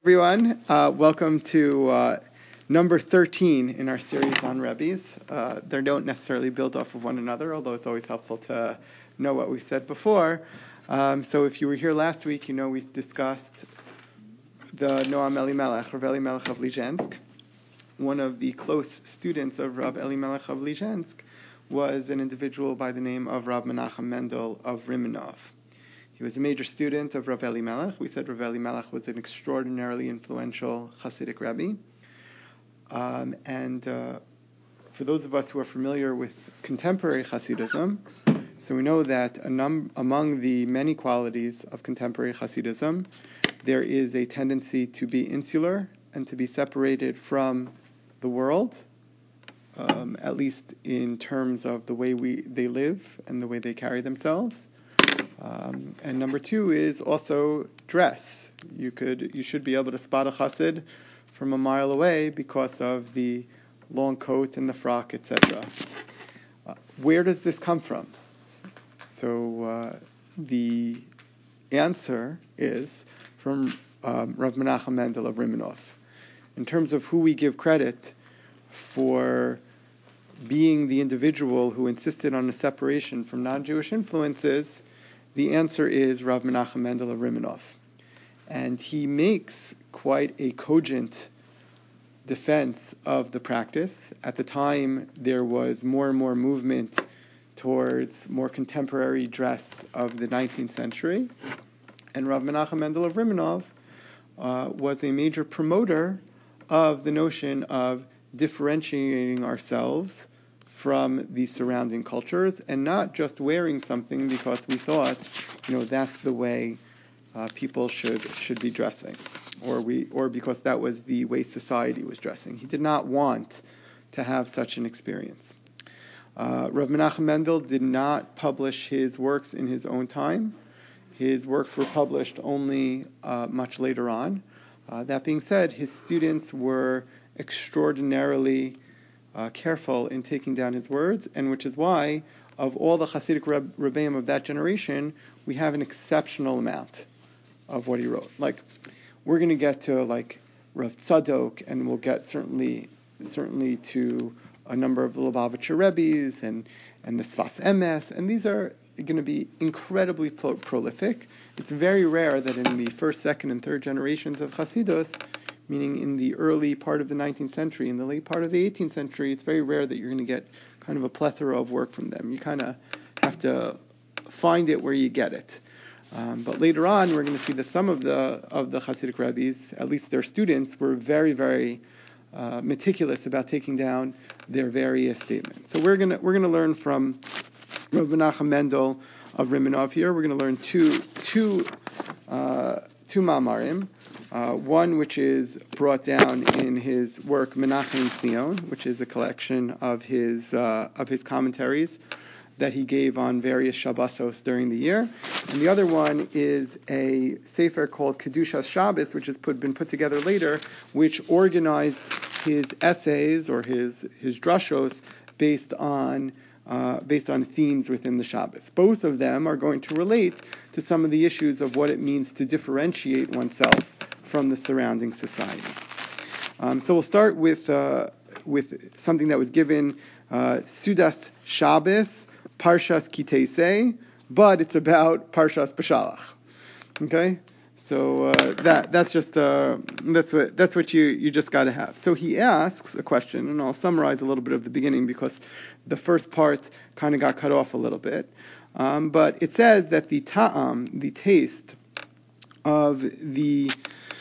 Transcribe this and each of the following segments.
Everyone. Welcome to number 13 in our series on Rebbes. They don't necessarily build off of one another, although it's always helpful to know what we said before. So if you were here last week, you know we discussed the Noam Elimelech, Rav Elimelech of Lizhensk. One of the close students of Rav Elimelech of Lizhensk was an individual by the name of Rav Menachem Mendel of Rimanov. He was a major student of Rav Elimelech. We said Rav Elimelech was an extraordinarily influential Hasidic Rebbe. For those of us who are familiar with contemporary Hasidism, so we know that among the many qualities of contemporary Hasidism, there is a tendency to be insular and to be separated from the world, at least in terms of the way they live and the way they carry themselves. And number two is also dress. You should be able to spot a chassid from a mile away because of the long coat and the frock, etc. Where does this come from? So the answer is from Rav Menachem Mendel of Rimanov. In terms of who we give credit for being the individual who insisted on a separation from non-Jewish influences, the answer is Rav Menachem Mendel of Rimanov. And he makes quite a cogent defense of the practice. At the time, there was more and more movement towards more contemporary dress of the 19th century. And Rav Menachem Mendel of Rimanov was a major promoter of the notion of differentiating ourselves from the surrounding cultures, and not just wearing something because we thought, that's the way people should be dressing, or because that was the way society was dressing. He did not want to have such an experience. Rav Menachem Mendel did not publish his works in his own time. His works were published only much later on. That being said, his students were extraordinarily careful in taking down his words, and which is why, of all the Hasidic Rebbeim of that generation, we have an exceptional amount of what he wrote. Like, we're going to get to Rav Tzadok, and we'll get certainly to a number of the Lubavitcher Rebbes and the Sfas Emes, and these are going to be incredibly prolific. It's very rare that in the first, second, and third generations of Hasidus, meaning in the early part of the 19th century, in the late part of the 18th century, it's very rare that you're going to get kind of a plethora of work from them. You kind of have to find it where you get it. But later on, we're going to see that some of the Hasidic Rebbes, at least their students, were very, very meticulous about taking down their various statements. So we're going to learn from Rav Menachem Mendel of Rimanov here. We're going to learn two ma'amarim. One which is brought down in his work Menachem Zion, which is a collection of his commentaries that he gave on various Shabbosos during the year, and the other one is a sefer called Kedushas Shabbos, which has been put together later, which organized his essays or his drashos based on themes within the Shabbos. Both of them are going to relate to some of the issues of what it means to differentiate oneself from the surrounding society. So we'll start with something that was given Sudas Shabbos, Parshas Kitesei, but it's about Parshas Beshalach. Okay, so that's what you just got to have. So he asks a question, and I'll summarize a little bit of the beginning because the first part kind of got cut off a little bit. But it says that the ta'am, the taste of the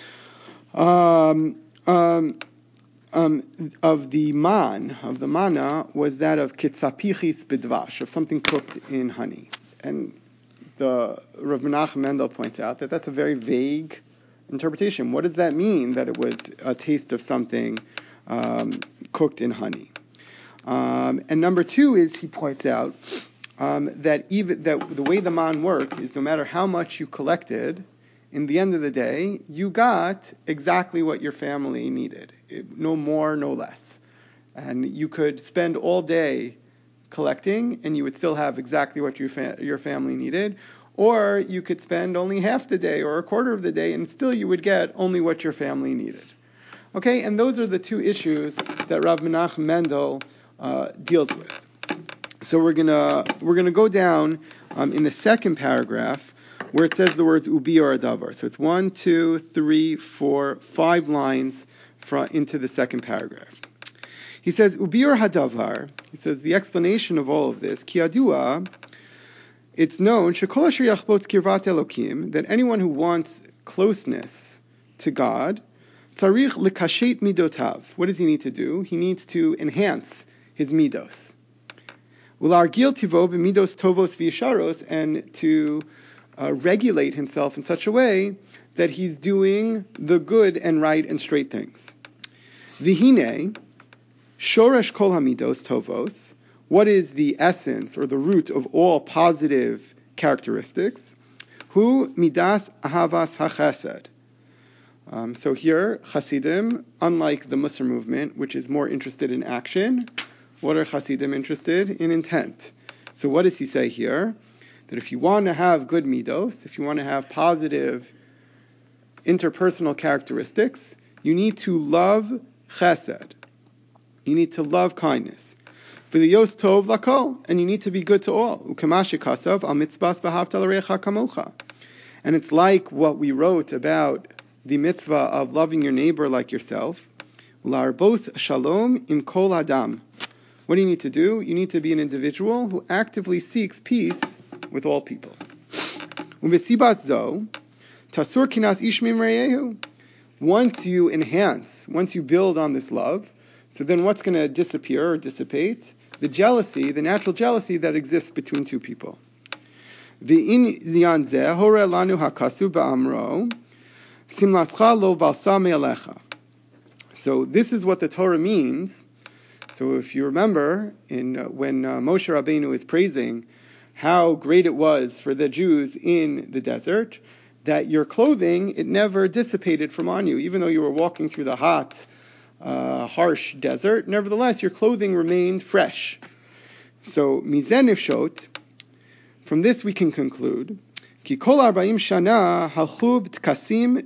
manna was that of kitzapichis bidvash, of something cooked in honey. And the Rav Menachem Mendel points out that that's a very vague interpretation. What does that mean, that it was a taste of something cooked in honey? And number two is, he points out that the way the man worked is, no matter how much you collected, in the end of the day, you got exactly what your family needed. No more, no less. And you could spend all day collecting, and you would still have exactly what your family needed. or you could spend only half the day or a quarter of the day, and still you would get only what your family needed. Okay, and those are the two issues that Rav Menachem Mendel deals with. So we're gonna go down in the second paragraph where it says the words ubi or adavar. So it's 1, 2, 3, 4, 5 lines into the second paragraph. He says ubi or hadavar. He says the explanation of all of this ki adua. It's known shekol asher yachbotz kirvat Elokim, that anyone who wants closeness to God, tzarich lekashet midotav. What does he need to do? He needs to enhance his midos. Ulargil tivo b'midos tovos v'yisharos, and to regulate himself in such a way that he's doing the good and right and straight things. V'hine shoresh kol hamidos tovos. What is the essence or the root of all positive characteristics? Hu midas ahavas hachesed. So here, Hasidim, unlike the Musar movement, which is more interested in action, what are Hasidim interested in? Intent. So what does he say here? That if you want to have good midos, if you want to have positive interpersonal characteristics, you need to love chesed. You need to love kindness. V'liyos tov lakol, and you need to be good to all. Ukamash kasav al mitzvahs v'havta l'recha kamocha. And it's like what we wrote about the mitzvah of loving your neighbor like yourself. La'arbos shalom im kol adam. What do you need to do? You need to be an individual who actively seeks peace with all people. U'v'sibat zo tasur kinas ish mimreyehu. Once you enhance, once you build on this love, so then what's going to disappear or dissipate? The jealousy, the natural jealousy that exists between two people. V'in ziyan zeh hore lanu hakasu ba'amro simlascha lo balsa me'alecha. So this is what the Torah means. So if you remember, when Moshe Rabbeinu is praising how great it was for the Jews in the desert, that your clothing, it never dissipated from on you. Even though you were walking through the hot, harsh desert, nevertheless, your clothing remained fresh. So, mizen ifshot, from this we can conclude, ki kol 40 shana halchu b'tkasim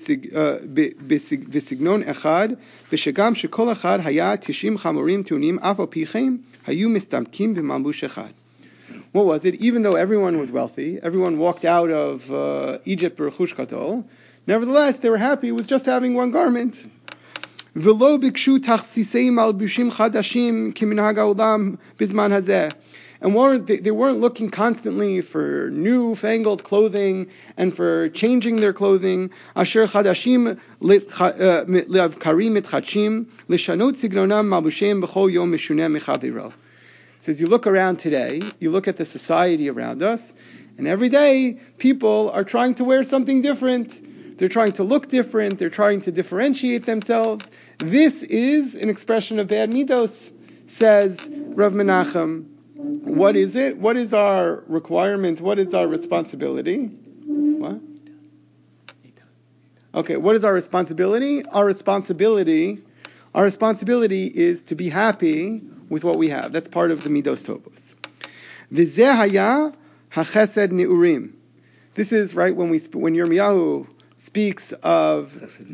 v'signon echad, v'shegam shekol echad haya 90 chamorim tunim af al pichem hayu mistamkim v'malbush echad. What was it? Even though everyone was wealthy, everyone walked out of Egypt b'rechush gadol, nevertheless, they were happy with just having one garment. V'lo bikshu tachsisei malbushim chadashim kiminhag ha'olam bizman hazeh. And they weren't looking constantly for newfangled clothing and for changing their clothing. Asher chadashim le'avkarim mitchachim lishanot signonam malbushem b'chol yom mishuneh mechaviro. Says you look around today, you look at the society around us, and every day people are trying to wear something different. They're trying to look different. They're trying to differentiate themselves. This is an expression of bad midos, says Rav Menachem. What is it? What is our requirement? What is our responsibility? What? Okay, what is our responsibility? Our responsibility is to be happy with what we have. That's part of the midos tovos. V'zeh haya hachesed neurim. This is right when Yirmiyahu speaks of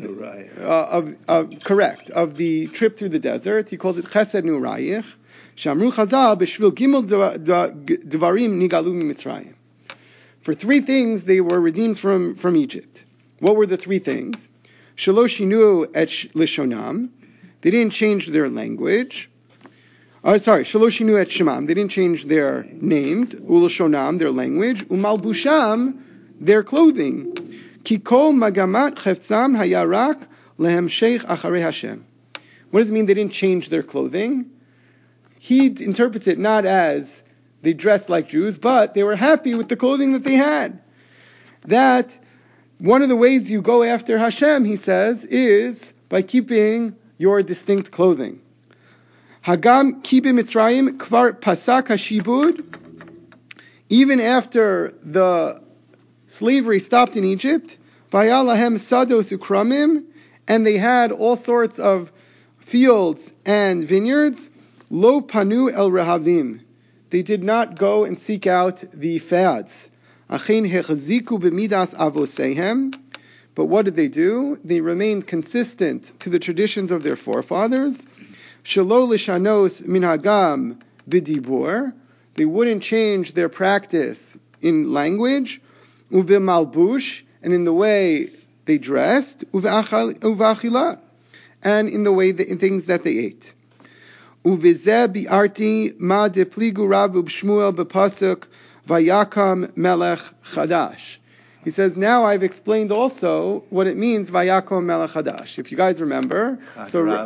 the trip through the desert. He calls it chesed neurayich. Shamru Chazal b'shvil gimel devarim nigalu mitzrayim. For 3 things they were redeemed from Egypt. What were the 3 things? Shelo shinu et lishonam. They didn't change their language. Shelo shinu et shemam. They didn't change their names. Ulashonam, their language. Umalbusham, their clothing. Kikol magamat cheftzam hayarak lehem sheikh acharei Hashem. What does it mean they didn't change their clothing? He interprets it not as they dressed like Jews, but they were happy with the clothing that they had. That one of the ways you go after Hashem, he says, is by keeping your distinct clothing. Hagam kibim Mitzrayim kvar pasak hashibud. Even after the slavery stopped in Egypt, vayalahem sados ukramim, and they had all sorts of fields and vineyards. Lo panu el rehavim. They did not go and seek out the fads. Achen hechaziku b'midas avosehem. But what did they do? They remained consistent to the traditions of their forefathers. Shelo lishanos minhagam b'dibur. They wouldn't change their practice in language. Uvemalbush, and in the way they dressed. Uvachila, and in the way in things that they ate. Uvizeh bi'arti ma depligu Rav Shmuel b'pasuk vayakam melech chadash. He says, now I've explained also what it means, Vayakom Melech Hadash. If you guys remember. Right. So the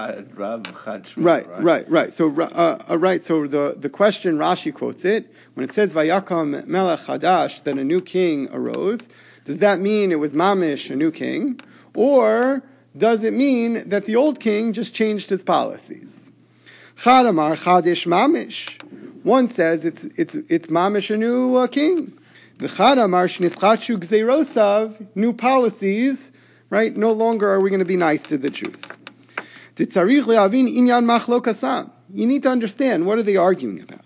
question, Rashi quotes it, when it says Vayakom Melech Hadash, that a new king arose, does that mean it was Mamish, a new king? Or does it mean that the old king just changed his policies? Chadamar Chadish Mamish. One says it's Mamish, a new king. New policies, right? No longer are we going to be nice to the Jews. You need to understand, what are they arguing about?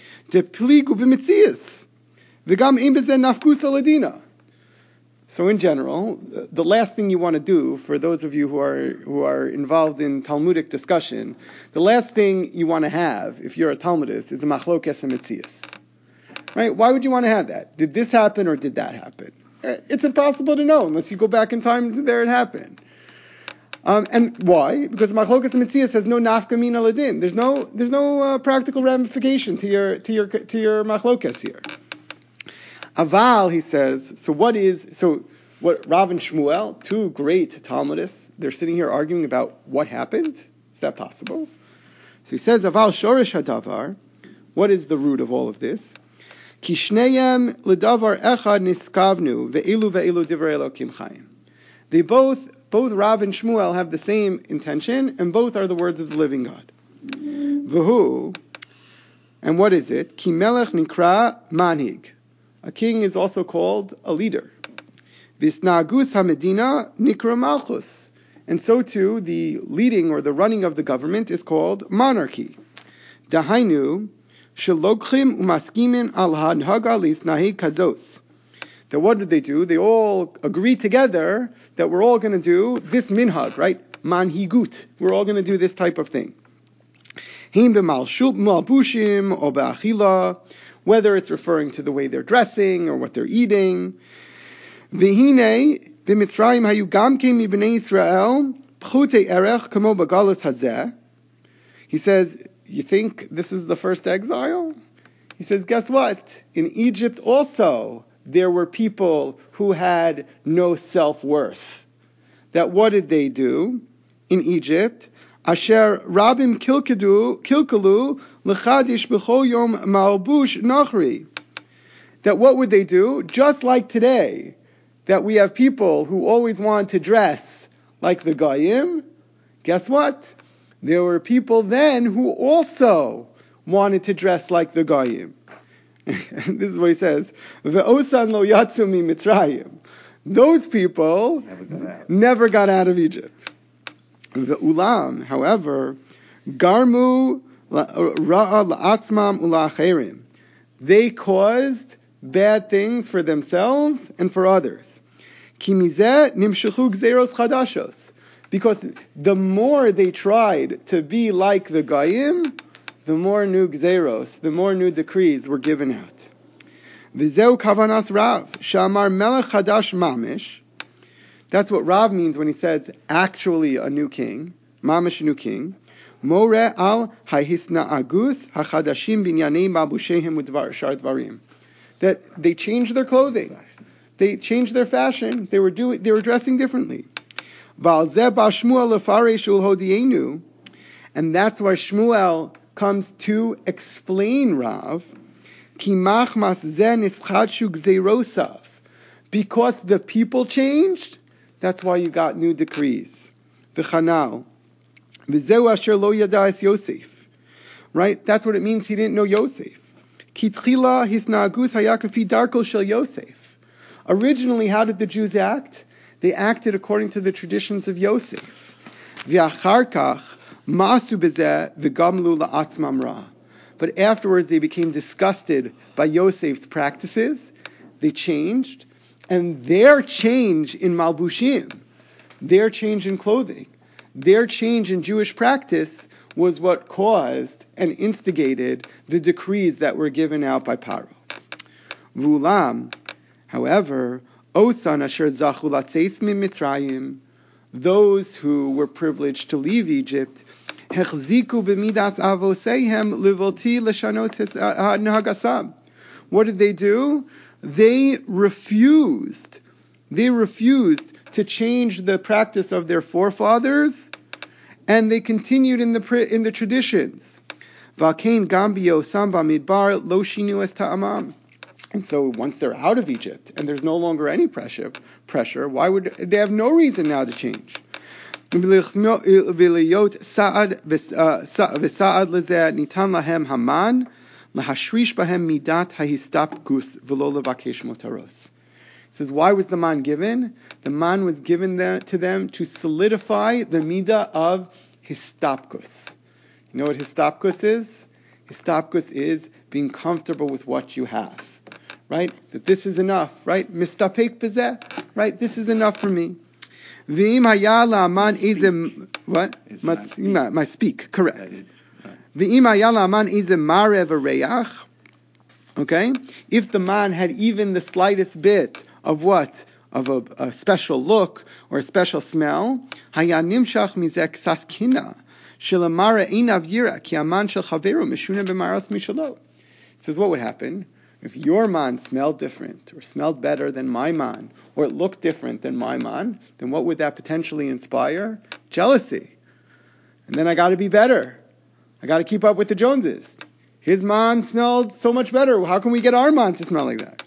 So in general, the last thing you want to do, for those of you who are involved in Talmudic discussion, the last thing you want to have, if you're a Talmudist, is a machlokes mitzias. Right? Why would you want to have that? Did this happen or did that happen? It's impossible to know unless you go back in time. There it happened. And why? Because Machlokas Mitzias has no nafka mina ladin. There's no practical ramification to your Machlokas here. Aval, he says. So what Rav and Shmuel, two great Talmudists, they're sitting here arguing about what happened. Is that possible? So he says, Aval shorish hadavar. What is the root of all of this? Kishneyem ledavar echad niskavnu ve'ilu divrei Elokim chayim. They both Rav and Shmuel have the same intention, and both are the words of the living God. V'hu, and what is it? Ki melech nikra manhig. A king is also called a leader. Visnagus hamedina nikra malchus. And so too, the leading or the running of the government is called monarchy. Dahainu, shelokchim umaskimin al hanhaga lisnahi kazos. That what did they do? They all agree together that we're all going to do this minhag, right? Manhigut. We're all going to do this type of thing. Him b'malbushim or b'achila, whether it's referring to the way they're dressing or what they're eating. V'hine b'mitzrayim hayu gamke mibnei Yisrael pchutei erech kamo b'galus hazeh. He says, you think this is the first exile? He says, guess what? In Egypt also, there were people who had no self-worth. That what did they do in Egypt? Asher rabim kilkalu lechadish b'chol yom malbush nachri. That what would they do? Just like today, that we have people who always want to dress like the Goyim. Guess what? There were people then who also wanted to dress like the Goyim. This is what he says. Ve'osan lo yatsu mi Mitzrayim. Those people never got out of Egypt. Ve'ulam, however, garmu ra'a la'atzmam ula'acherim. They caused bad things for themselves and for others. Ki mizeh nimshechu gzeros chadashos. Because the more they tried to be like the Goyim, the more new gzeros, the more new decrees were given out. V'zeu kavanas Rav, shamar melech chadash mamish. That's what Rav means when he says actually a new king, mamish a new king. More al hahisna'agus hachadashim binyanei mabushehem udvar dvarim. That they changed their clothing, they changed their fashion, they were dressing differently. And that's why Shmuel comes to explain Rav, because the people changed, that's why you got new decrees. Right? That's what it means he didn't know Yosef. Originally, how did the Jews act? They acted according to the traditions of Yosef. But afterwards they became disgusted by Yosef's practices. they changed, and their change in malbushim, their change in clothing, their change in Jewish practice was what caused and instigated the decrees that were given out by Paro. Vulam, however, Osan asher zachu latzeis min Mitzrayim, those who were privileged to leave Egypt, hechziku b'midas avoseihem livolti l'shanos nahagasam. What did they do? They refused to change the practice of their forefathers, and they continued in the traditions. V'alkein gambio samba midbar lo shinu es ta'amam. And so once they're out of Egypt and there's no longer any pressure, why would they have no reason now to change? V'liyot sa'ad lezeh nitan lahem haman lahashrish bahem midat hahistapkus v'lo levakesh motaros. It says, why was the man given? The man was given to them to solidify the midah of histapkus. You know what histapkus is? Histapkus is being comfortable with what you have. Right? That this is enough. Right? Mistapek bezeh. Right? This is enough for me. V'im haya la'aman izem... What? My speak. Correct. V'im haya la'aman izem marev areach. Okay? If the man had even the slightest bit of what? Of a special look or a special smell. Haya nimshach mizeh ksas kina. Shelamara einav yira ki aman shel chaveru mishuna b'maros mishalo. It says, what would happen? If your man smelled different, or smelled better than my man, or it looked different than my man, then what would that potentially inspire? Jealousy. And then I got to be better. I got to keep up with the Joneses. His man smelled so much better. How can we get our man to smell like that?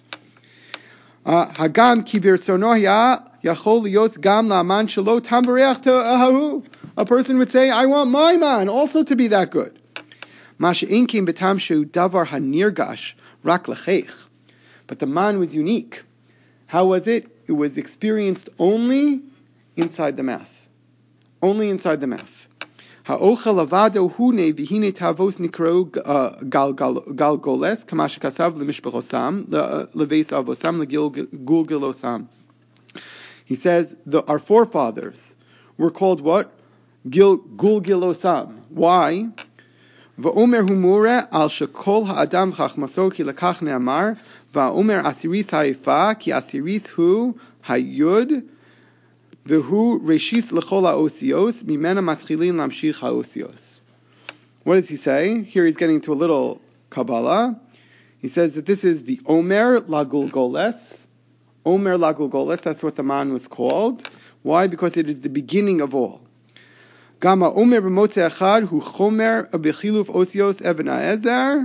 Hagam ki birsonohya yachol liyot gam la'aman shelo tam v'reach ahahu. A person would say, I want my man also to be that good. Mashe'en kim betam shu davar hanirgash. Rak lecheich. But the man was unique. How was it? It was experienced only inside the mouth. Only inside the mouth. Ha'ochel avado hune v'hine tavos nikro galgoles kamash kasav lemishbechosam leveis avosam legulgilosam. He says our forefathers were called what? Gulgilosam. Why? Va'omer humura al shekol ha'adam chachmaso ki lekach ne'amar va'omer asiris ha'ifa ki asiris hu ha'yud v'hu reshis lechol ha'osios mimena matchilin lamshich ha'osios. What does he say? Here he's getting to a little Kabbalah. He says that this is the Omer Lagulgoles. Omer Lagulgoles, that's what the man was called. Why? Because it is the beginning of all. Gama Omer b'motze echad hu chomer b'chiluf osios even ha'ezer.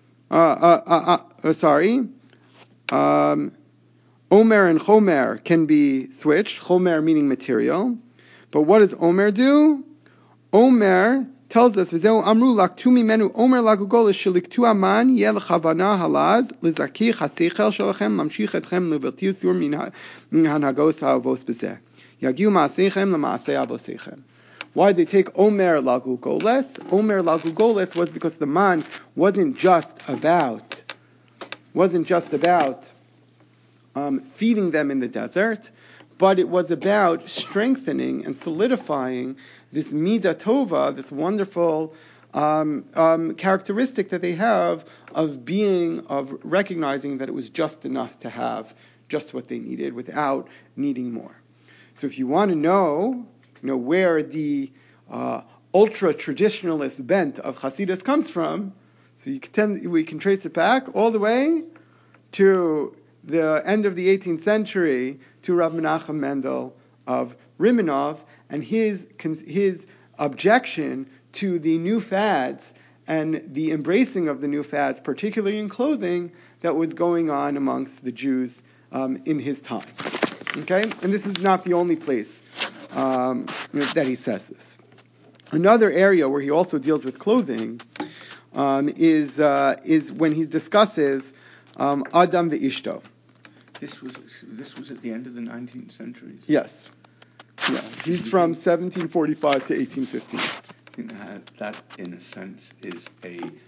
Omer and chomer can be switched. Chomer meaning material. But what does Omer do? Omer tells us, V'zeu amru laktu mimenu Omer lagugolis sheliktu aman yeh lechavana halaz lizaki chaseichel shalachem mamshich etchem leveltius yor min hanhagos ha'avos b'zeh. Yagiu ma'aseichem lema'asei avoseichem. Why did they take Omer Lagugoles? Omer Lagugoles was because the man wasn't just about feeding them in the desert, but it was about strengthening and solidifying this Midah Tova, this wonderful characteristic that they have of recognizing that it was just enough to have just what they needed without needing more. So if you want to know where the ultra-traditionalist bent of Hasidus comes from, so we can trace it back all the way to the end of the 18th century to Rav Menachem Mendel of Rimanov and his objection to the new fads and the embracing of the new fads, particularly in clothing, that was going on amongst the Jews in his time. Okay? And this is not the only place that he says this. Another area where he also deals with clothing is when he discusses Adam ve'ishto. This was at the end of the 19th century. Yes. Yeah. He's from 1745 to 1815. I think that, in a sense, is a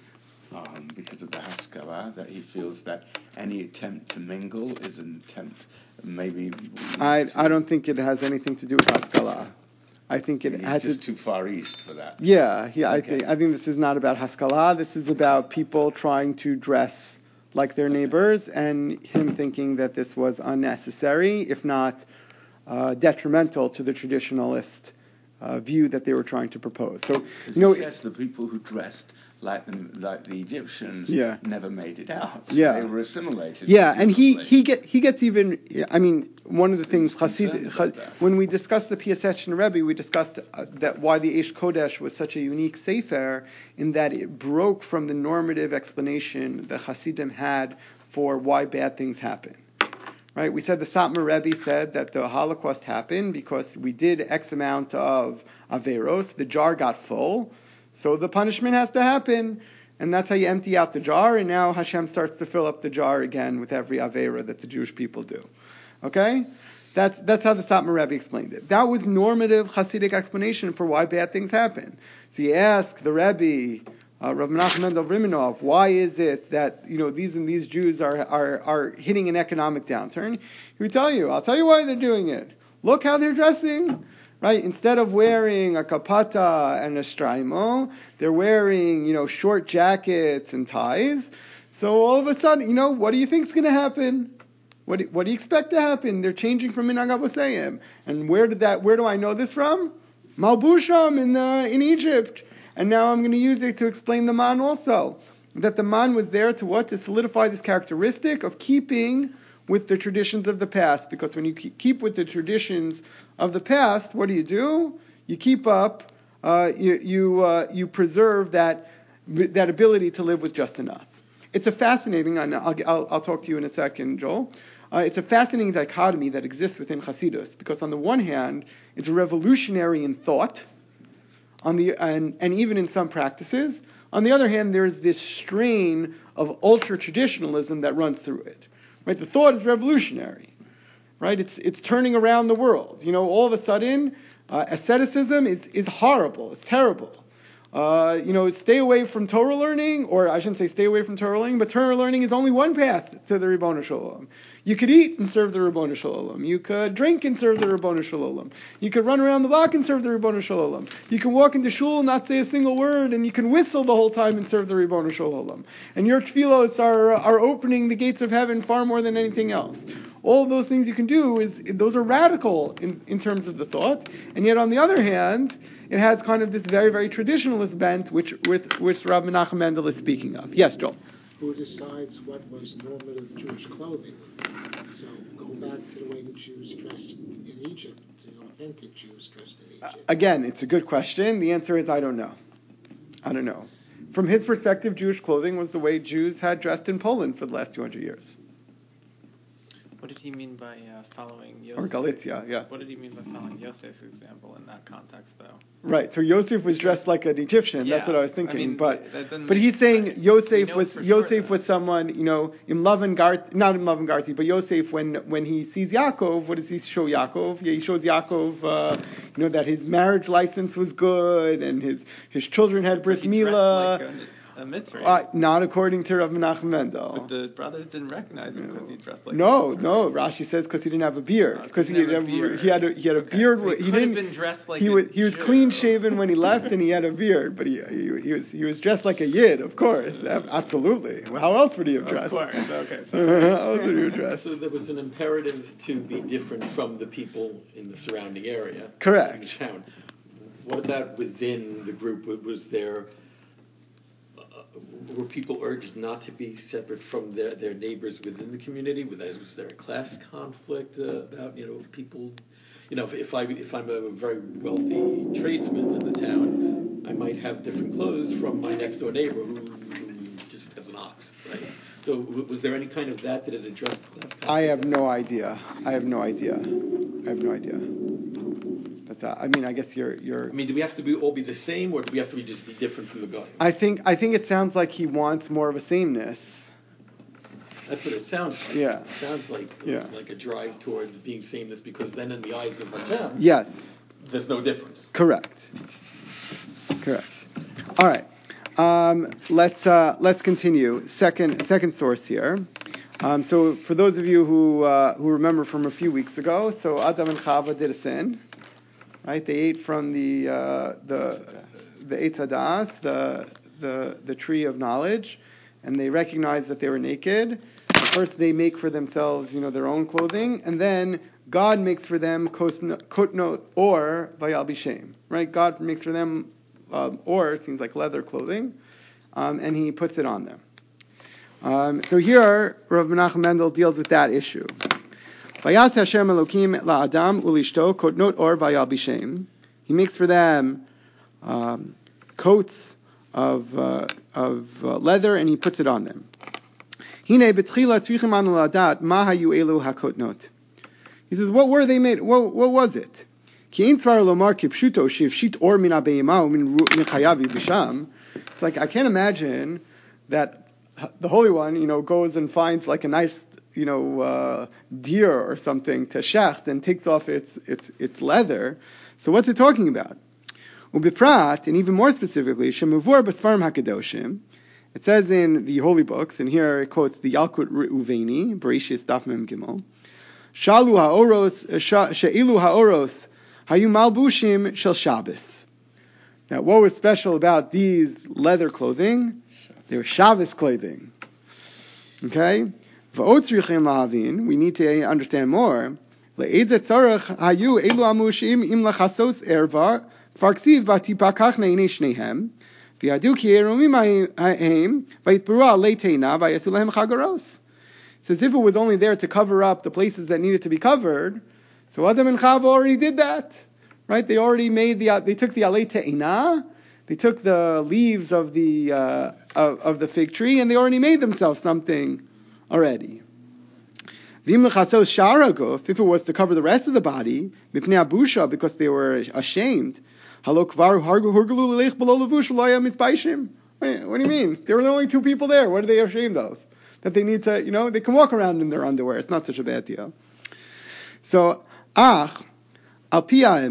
because of the Haskalah, that he feels that any attempt to mingle is an attempt, maybe. I don't think it has anything to do with Haskalah. I think it has just too far east for that. Yeah. Okay. I think this is not about Haskalah. This is about people trying to dress like their neighbors, and him thinking that this was unnecessary, if not detrimental to the traditionalist view that they were trying to propose. So, he says the people who dressed like the Egyptians never made it out. Yeah. They were assimilated. Yeah, and he gets even. I mean, one of the things when we discussed the Piaseczny Rebbe, we discussed that why the Eish Kodesh was such a unique sefer in that it broke from the normative explanation the Hasidim had for why bad things happen. Right? We said the Satmar Rebbe said that the Holocaust happened because we did X amount of Averos, the jar got full, so the punishment has to happen, and that's how you empty out the jar, and now Hashem starts to fill up the jar again with every Avera that the Jewish people do. Okay? That's how the Satmar Rebbe explained it. That was normative Hasidic explanation for why bad things happen. So you ask the Rebbe, Rav Menachem Mendel Rimanov, why is it that these and these Jews are hitting an economic downturn? He would tell you. I'll tell you why they're doing it. Look how they're dressing. Right? Instead of wearing a kapata and a straimo, they're wearing short jackets and ties. So all of a sudden, what do you think's going to happen? What do you expect to happen? They're changing from Minhag Avosayim. And where do I know this from? Malbusham in Egypt. And now I'm going to use it to explain the man also. That the man was there to what? To solidify this characteristic of keeping with the traditions of the past. Because when you keep with the traditions of the past, what do? You keep up, you preserve that ability to live with just enough. It's a fascinating, and I'll talk to you in a second, Joel. It's a fascinating dichotomy that exists within Hasidus, because on the one hand, it's revolutionary in thought, and even in some practices. On the other hand, there's this strain of ultra-traditionalism that runs through it. Right? The thought is revolutionary. Right? It's turning around the world. All of a sudden, asceticism is horrible. It's terrible. Stay away from Torah learning, or I shouldn't say stay away from Torah learning, but Torah learning is only one path to the Ribbono Shel Olam. You could eat and serve the Ribbono Shel Olam. You could drink and serve the Ribbono Shel Olam. You could run around the block and serve the Ribbono Shel Olam. You can walk into shul, not say a single word, and you can whistle the whole time and serve the Ribbono Shel Olam. And your tefillos are opening the gates of heaven far more than anything else. All of those things you can do, those are radical in terms of the thought, and yet on the other hand, it has kind of this very, very traditionalist bent, which Rav Menachem Mendel is speaking of. Yes, Joel? Who decides what was normative Jewish clothing? So go back to the way the Jews dressed in Egypt, the authentic Jews dressed in Egypt. Again, it's a good question. The answer is I don't know. From his perspective, Jewish clothing was the way Jews had dressed in Poland for the last 200 years. What did he mean by following Yosef? Or Galicia, yeah. What did he mean by following Yosef's example in that context, though? Right, so Yosef was dressed like an Egyptian. Yeah. That's what I was thinking. I mean, but he's saying Yosef was someone, in Lavan Garthi, not in Lavan Garthi, but Yosef, when he sees Yaakov, what does he show Yaakov? Yeah, he shows Yaakov, that his marriage license was good and his children had bris milah. A mitzvah. Not according to Rav Menachem Mendel. But the brothers didn't recognize him because he dressed like No. Rashi says because he didn't have a beard. Because he had a beard. So he could have been dressed like he was clean shaven when he left, and he had a beard. But he was dressed like a yid, of course. Absolutely. How else would he have dressed? Of course. Okay. How else would he have dressed? So there was an imperative to be different from the people in the surrounding area. Correct. In the town. What about within the group? Was there? Were people urged not to be separate from their neighbors within the community? Was there a class conflict about people? If I'm a very wealthy tradesman in the town, I might have different clothes from my next door neighbor who just has an ox, right? So was there any kind of that it addressed class conflict? I have no idea. But I guess you're. Do we have to all be the same, or do we have to just be different from the guy? I think it sounds like he wants more of a sameness. That's what it sounds like. Yeah. It sounds like a drive towards being sameness, because then in the eyes of Hashem, yes, there's no difference. Correct. All right. Let's continue. Second source here. So for those of you who remember from a few weeks ago, so Adam and Chava did a sin, right? They ate from the Eitz Hadas, the tree of knowledge, and they recognized that they were naked. First, they make for themselves, their own clothing, and then God makes for them kotnot or vayal bishem, right? God makes for them or seems like leather clothing, and He puts it on them. So here, Rav Menachem Mendel deals with that issue. Vayas Hashem Elokim la'adam ulishto kotnot or vayal bishem. He makes for them coats of leather, and He puts it on them. Hine betchila tzrichim anu la'adat ma hayu elu hakotnot. He says, what were they made? What was it? Ki ein tzvar lomar kipshuto shivshit or min abeyima min chayavi bisham. It's like I can't imagine that the Holy One, goes and finds like a nice, deer or something to shecht and takes off its leather. So what's it talking about? Ubiprat, and even more specifically, shemuvor b'sfarim hakadoshim. It says in the holy books, and here it quotes the Yalkut Reuveni, Bereshis Daf Mem Gimel, Shalu ha'oros, she'ilu ha'oros, hayu malbushim shel Shabbos. Now, what was special about these leather clothing? They were Shabbos clothing. Okay? V'ot tzrichim lahavin, we need to understand more. Le'edzet tzarech hayu elu amushim im lachasos erva, kfar ksiv v'tipakach ne'inei shnehem, v'yadu ki erumim ha'em, v'yitbura le'teina, v'yasu lehem chagaros. It says if it was only there to cover up the places that needed to be covered, so Adam and Chava already did that, right? They already they took the alei te'ina, they took the leaves of the fig tree, and they already made themselves something already. If it was to cover the rest of the body, mipnei abusha, because they were ashamed, what do you mean? There were only two people there. What are they ashamed of? That they need to, they can walk around in their underwear. It's not such a bad deal. So, al pia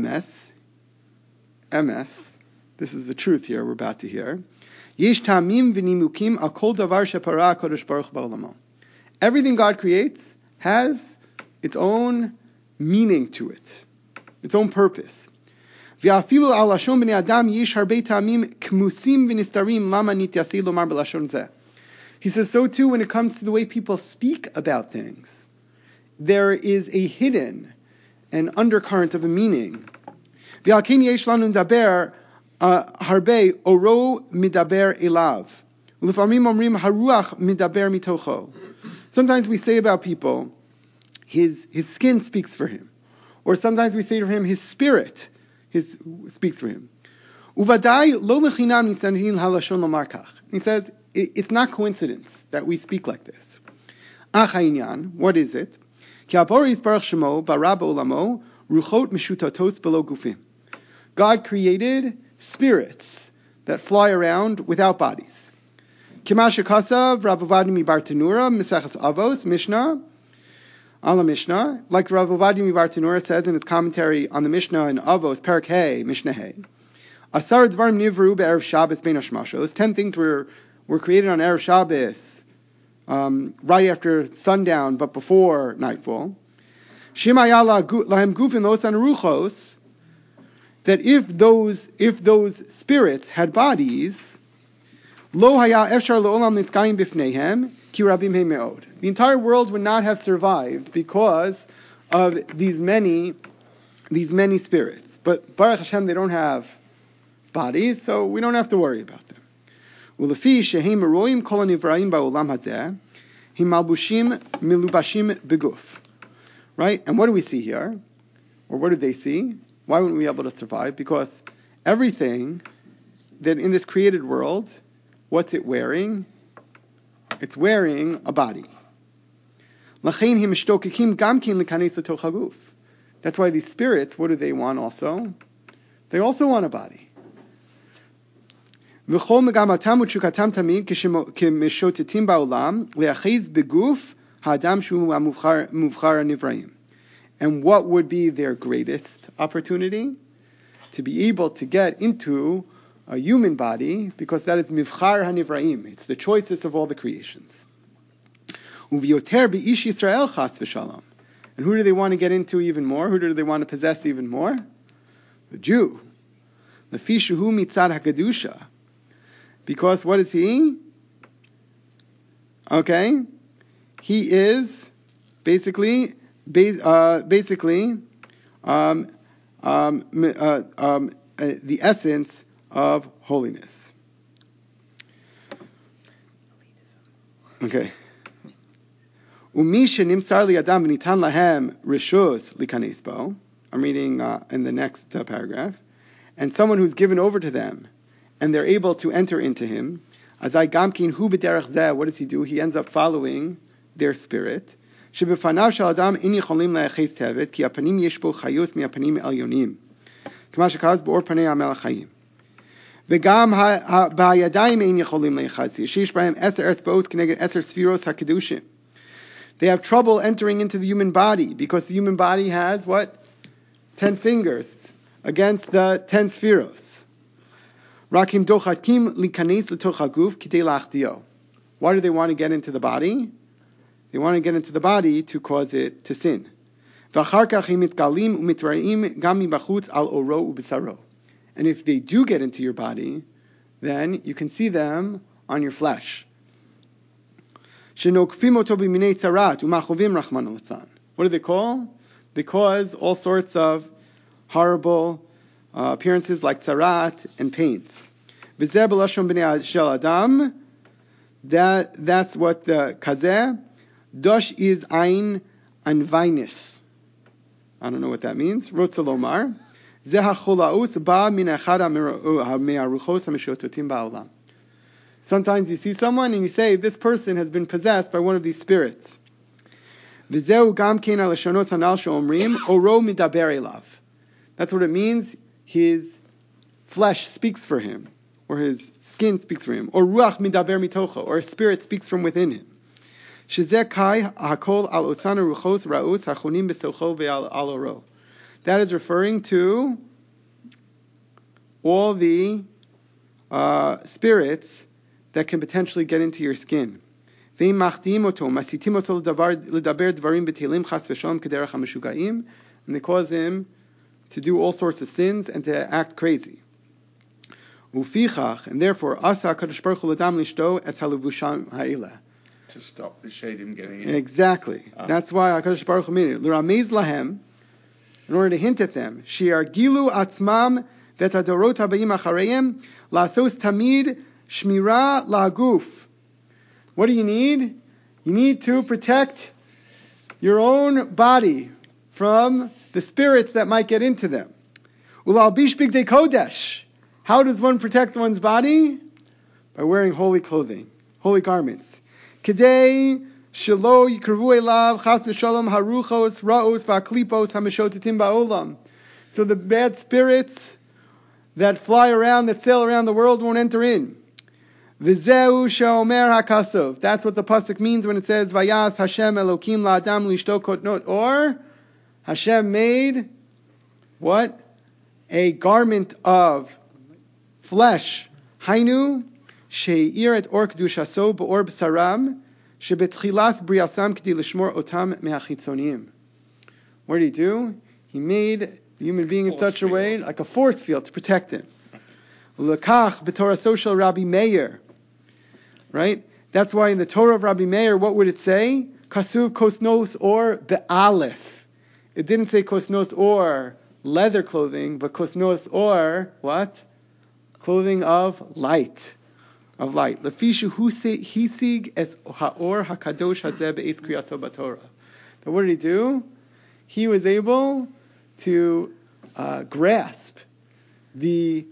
MS, this is the truth here we're about to hear. Yesh tamim v'nimukim al kol davar shepara HaKadosh Baruch ba'olamo. Everything God creates has its own meaning to it, its own purpose. V'afilu al lashon b'nei adam yesh harbe tamim kmusim v'nistarim lama nityasi lomar b'lashon zeh. He says, so too when it comes to the way people speak about things, there is a hidden and undercurrent of a meaning. V'alkein yesh lanu daber harbe oro midaber elav. Ulefamim omrim haruach midaber mitocho. Sometimes we say about people, his skin speaks for him. Or sometimes we say to him, his spirit speaks for him. Uvadai lo lechinam nisanin halashon lomar kach. He says, it's not coincidence that we speak like this. Achayinyan, what is it? Ki haboris baruch shemo bara ba'olamo ruchot meshutatos below gufim. God created spirits that fly around without bodies. Kima shekasav Rav Ovadia miBartanura Meseches Avos Mishnah ala Mishnah, like Rav Ovadia miBartanura says in his commentary on the Mishnah in Avos Perek Hey Mishnah Hey. Asar dvarim nivru be'erev Shabbos bein hashmashos. 10 things were created on Erev Shabbos, right after sundown, but before nightfall. Shimayala lahem gufin los aneruchos. That if those spirits had bodies, lo haya efshar leolam niskayim bifneihem ki rabim he meod. The entire world would not have survived because of these many spirits. But Baruch Hashem, they don't have bodies, so we don't have to worry about them. Ulefi shehem roim kol hanivraim ba'olam hazeh him malbushim milubashim beguf. Right? And what do we see here? Or what did they see? Why wouldn't we be able to survive? Because everything that in this created world, what's it wearing? It's wearing a body. That's why these spirits, what do they want also? They also want a body. And what would be their greatest opportunity? To be able to get into a human body, because that is mivchar hanivraim. It's the choicest of all the creations. Uvioter b'ish Yisrael chas v'shalom. And who do they want to get into even more? Who do they want to possess even more? The Jew. Lefishuhu mitzad hakadusha. Because what is he? Okay, he is basically the essence of holiness. Okay. Umisha nimsar li adam v'nitan lahem rishus likanes bo. I'm reading in the next paragraph. And someone who's given over to them, and they're able to enter into him. Azai gamkin hu b'derech zeh. What does he do? He ends up following their spirit. Shebefanav shel adam ini cholim le'aches tevet ki apanim yesh bo chayos mi apanim elyonim. Kama shekaz b'or panei amel chayim. V'gam ba'yadayim ein yicholim le'echaz. Yeshish b'hem eser etzba'ot k'neged eser sfiros hakedushim. They have trouble entering into the human body because the human body has what? 10 fingers against the 10 spheros. Rakim dochakim likanes letoch haguf kidei lachdio. Why do they want to get into the body? They want to get into the body to cause it to sin. V'achar kach mitgalim umitraim gam mibachutz al oro ubisaro. And if they do get into your body, then you can see them on your flesh. Shenokfim oto b'minei tzarat umachovim rachmano litzlan. What do they call? They cause all sorts of horrible appearances like tzarat and pains. V'zeh b'lashon b'nei shel adam. That's what the kazeh. Dosh is ein anvainis. I don't know what that means. Rotza lomar. Zeh hachola'us ba min echad ha'me'aruchos ha'mishototim ba'olam. Sometimes you see someone and you say, this person has been possessed by one of these spirits. V'zeu gam kein ha'lashonos hanal she'omrim oro midaber elav. That's what it means. His flesh speaks for him, or his skin speaks for him, or ruach midaber mitocho, or a spirit speaks from within him. Shezeh kai hakol al osana ruchos ra'us hachonim b'socho ve'al oro. That is referring to all the spirits that can potentially get into your skin. And they cause him to do all sorts of sins and to act crazy. And therefore, to stop the shadim getting in. Exactly. That's why HaKadosh Baruch Hu made it. L'ramez lahem, in order to hint at them, Shiargilu atzmam vetadorot habayim achareim lasos tamid shmira laguf. What do you need? You need to protect your own body from the spirits that might get into them. Ulalbish bigdei kodesh. How does one protect one's body? By wearing holy clothing, holy garments. Kedei shelo yikravu elav chas v'shalom haruchos ra'os v'aklipos hamishotetim ba'olam. So the bad spirits that fly around, that sail around the world, won't enter in. V'zeu she'omer hakasov. That's what the pasuk means when it says Vayas Hashem Elokim la'adam lishto kotnot. Or Hashem made what? A garment of flesh. Hainu she'ir et or kedushaso b'or b'saram shebetchilas briasam k'di l'shmor otam me'achitzoniim. What did he do? He made the human being in such a way, like a force field, to protect him. L'kach b'torah social Rabbi Meir. Right? That's why in the Torah of Rabbi Meir, what would it say? Kasuv kosnos or be'alef. It didn't say kosnos or leather clothing, but kosnos or what? Clothing of light. Of light. Lefishu hisig es haor hakadosh hazeh be'es kriyaso b'Torah. So what did he do? He was able to grasp the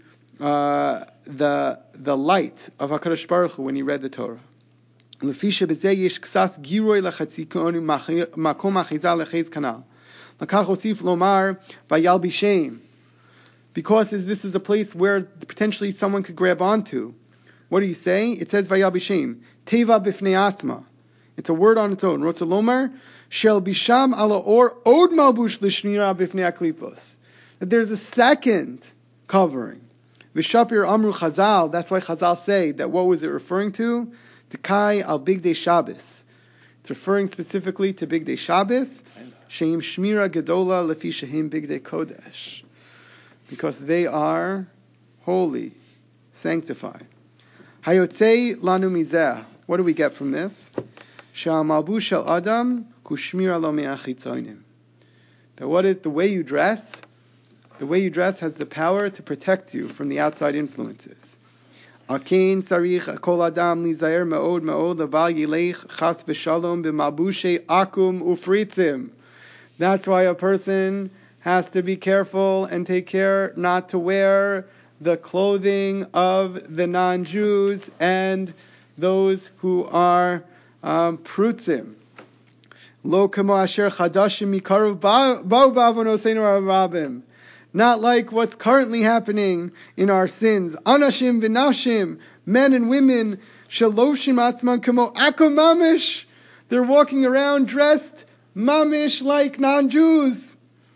light of HaKadosh Baruch Hu when he read the Torah. Lefisha b'zeh yesh ksas giroy lachatzikon makom achiza lechez kanal. Lakach osif lomar vayal b'shem. Because this is a place where potentially someone could grab onto. What do you say? It says vayal b'shem. Teva b'fnei atzma. It's a word on its own. Rotza lomar shel bisham ala or od malbush l'shmira b'fnei aklipos. That there's a second covering. V'shapir amru Chazal. That's why Chazal say that. What was it referring to? Dekai al Bigdei Shabbos. It's referring specifically to Bigdei Shabbos. Sheim Shmira Gedola Lefi Shehim Bigdei Kodesh, because they are holy, sanctified. Hayotzei lanu mizeh. What do we get from this? Shal malbush shel adam kushmira lo me'achitzonim. That the way you dress has the power to protect you from the outside influences. Akein sarich kol adam lizayer me'od leval yilech chas v'shalom b'malbushei akum ufritzim. That's why a person has to be careful and take care not to wear the clothing of the non-Jews and those who are prutzim. Lo kamo asher chadashim mikaruv ba'u ba'avonoseinu rabim. Not like what's currently happening in our sins. Anashim v'nashim, men and women, shaloshim atzman kamo akum mamish. They're walking around dressed mamish like non-Jews.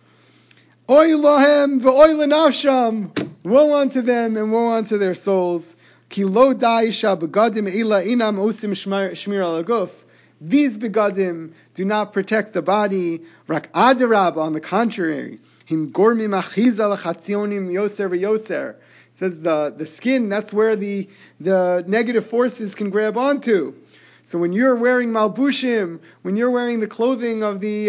Oy lahem v'oy lenafsham. Woe unto them and woe unto their souls. Ki lo da'isha begadim ila inam osim shmir al aguf. These begadim do not protect the body. Rak adarab, on the contrary. Him gormim achiza l'chatzionim yoser v'yoser. It says the skin, that's where the negative forces can grab onto. So when you're wearing malbushim, when you're wearing the clothing of the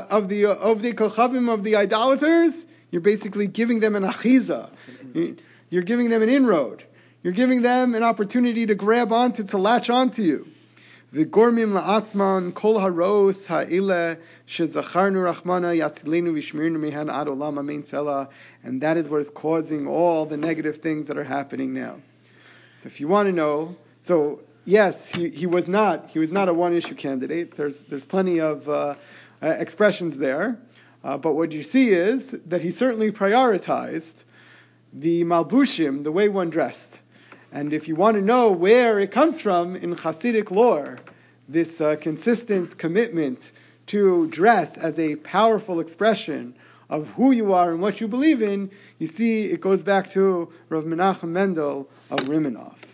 kochavim of the idolaters, you're basically giving them an achiza. You're giving them an inroad. You're giving them an opportunity to grab onto, to latch onto you. V'gormim la'atzman kol haros ha'ile shezacharnu rachmana yatzilenu v'shmirnu mehan ad olam amen selah. And that is what is causing all the negative things that are happening now. So if you want to know, so yes, he was not a one-issue candidate. There's plenty of expressions there, but what you see is that he certainly prioritized the malbushim, the way one dressed. And if you want to know where it comes from in Hasidic lore, this consistent commitment to dress as a powerful expression of who you are and what you believe in, you see it goes back to Rav Menachem Mendel of Rimenov.